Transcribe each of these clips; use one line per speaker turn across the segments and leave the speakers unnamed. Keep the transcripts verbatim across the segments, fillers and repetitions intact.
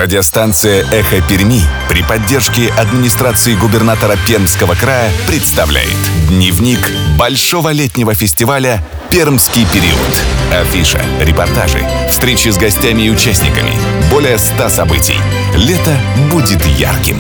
Радиостанция «Эхо Перми» при поддержке администрации губернатора Пермского края представляет дневник Большого летнего фестиваля «Пермский период». Афиша, репортажи, встречи с гостями и участниками. Более ста событий. Лето будет ярким.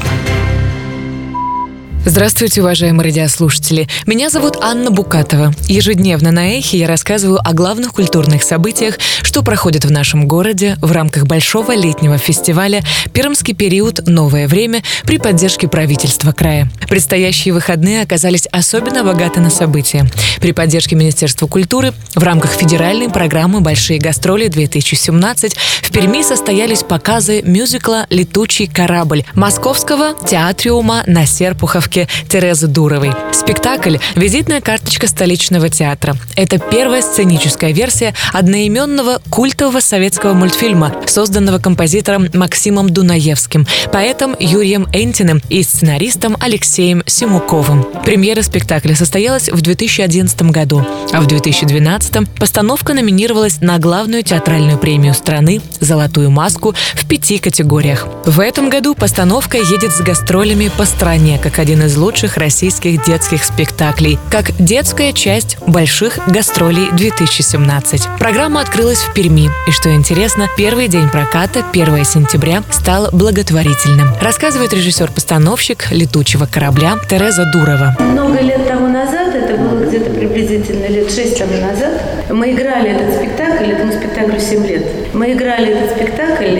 Здравствуйте, уважаемые радиослушатели. Меня зовут Анна Букатова. Ежедневно на Эхе я рассказываю о главных культурных событиях, что проходит в нашем городе в рамках Большого летнего фестиваля «Пермский период. Новое время» при поддержке правительства края. Предстоящие выходные оказались особенно богаты на события. При поддержке Министерства культуры в рамках федеральной программы «Большие гастроли-две тысячи семнадцать» в Перми состоялись показы мюзикла «Летучий корабль» Московского театриума на Серпуховке Терезы Дуровой. Спектакль – визитная карточка столичного театра. Это первая сценическая версия одноименного культового советского мультфильма, созданного композитором Максимом Дунаевским, поэтом Юрием Энтиным и сценаристом Алексеем Симуковым. Премьера спектакля состоялась в две тысячи одиннадцатом году, а в две тысячи двенадцатом постановка номинировалась на главную театральную премию страны «Золотую маску» в пяти категориях. В этом году постановка едет с гастролями по стране, как один из лучших российских детских спектаклей, как детская часть больших гастролей две тысячи семнадцать. Программа открылась в Перми, и, что интересно, первый день проката, первого сентября, стал благотворительным. Рассказывает режиссер-постановщик «Летучего корабля» Тереза Дурова.
Много лет тому назад, это было где-то приблизительно лет шесть тому назад, мы играли этот спектакль, этому спектаклю семь лет. Мы играли этот спектакль,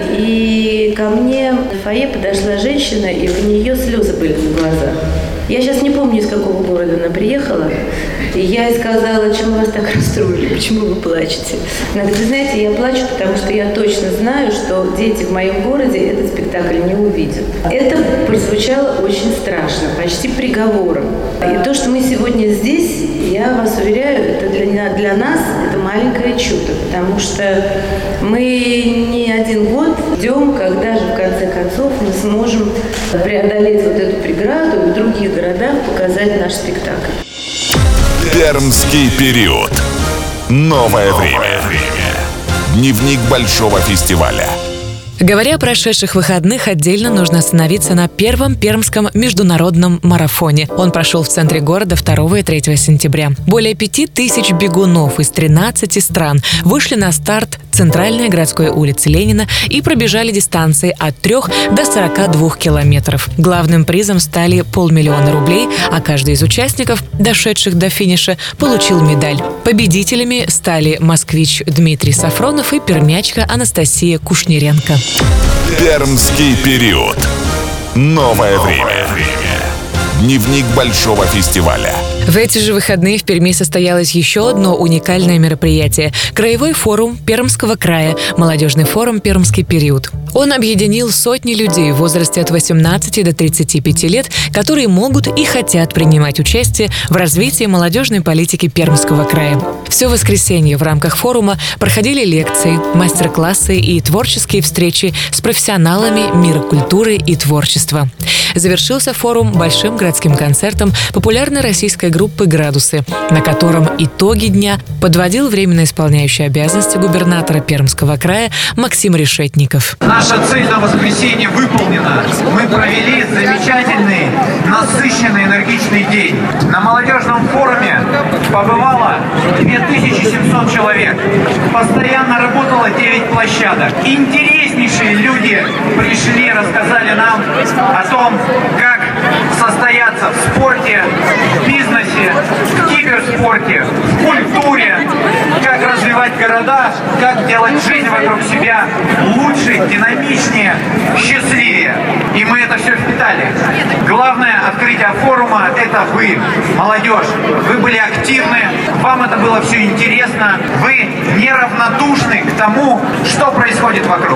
и ко мне в фойе подошла женщина, и у нее слезы были на глазах. Я сейчас не помню, из какого города она приехала. И я ей сказала, чем вас так расстроили, почему вы плачете? Она говорит, вы знаете, я плачу, потому что я точно знаю, что дети в моем городе этот спектакль не увидят. Это прозвучало очень страшно, почти приговором. И то, что мы сегодня здесь, я вас уверяю, это для, для нас это маленькое чудо, потому что мы не один год ждем, когда же в конце концов мы сможем преодолеть вот эту преграду и в других городах показать наш спектакль.
Пермский период. Новое время. Дневник Большого фестиваля.
Говоря о прошедших выходных, отдельно нужно остановиться на первом пермском международном марафоне. Он прошел в центре города второго и третьего сентября. Более пяти тысяч бегунов из тринадцати стран вышли на старт центральной городской улицы Ленина и пробежали дистанции от трёх до сорока двух километров. Главным призом стали полмиллиона рублей, а каждый из участников, дошедших до финиша, получил медаль. Победителями стали москвич Дмитрий Сафронов и пермячка Анастасия Кушниренко.
Пермский период. Новое время. Дневник Большого фестиваля.
В эти же выходные в Перми состоялось еще одно уникальное мероприятие – Краевой форум Пермского края, молодежный форум «Пермский период». Он объединил сотни людей в возрасте от восемнадцати до тридцати пяти лет, которые могут и хотят принимать участие в развитии молодежной политики Пермского края. Все воскресенье в рамках форума проходили лекции, мастер-классы и творческие встречи с профессионалами мира культуры и творчества. Завершился форум большим городским концертом популярной российской группы «Градусы», на котором итоги дня подводил временно исполняющий обязанности губернатора Пермского края Максим Решетников.
Наша цель на воскресенье выполнена. Мы провели замечательный, насыщенный, энергичный день. На молодежном форуме побывало две тысячи семьсот человек. Постоянно работало девять площадок. Интереснейшие люди пришли, рассказали нам о том, как состояться в спорте, в бизнесе, в киберспорте, в культуре, как развивать города, как делать жизнь вокруг себя лучше, динамичнее, счастливее. И мы это все впитали. Главное открытие форума – это вы, молодежь. Вы были активны, вам это было все интересно, вы неравнодушны к тому, что происходит вокруг.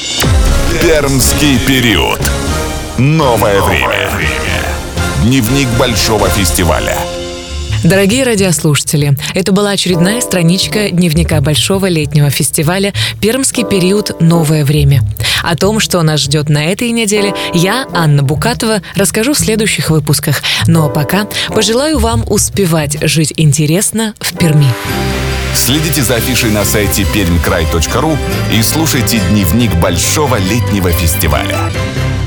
Пермский период. Новое время. Дневник Большого фестиваля.
Дорогие радиослушатели, это была очередная страничка дневника Большого летнего фестиваля «Пермский период. Новое время». О том, что нас ждет на этой неделе, я, Анна Букатова, расскажу в следующих выпусках. Ну а пока пожелаю вам успевать жить интересно в Перми.
Следите за афишей на сайте пермькрай точка ру и слушайте дневник Большого летнего фестиваля.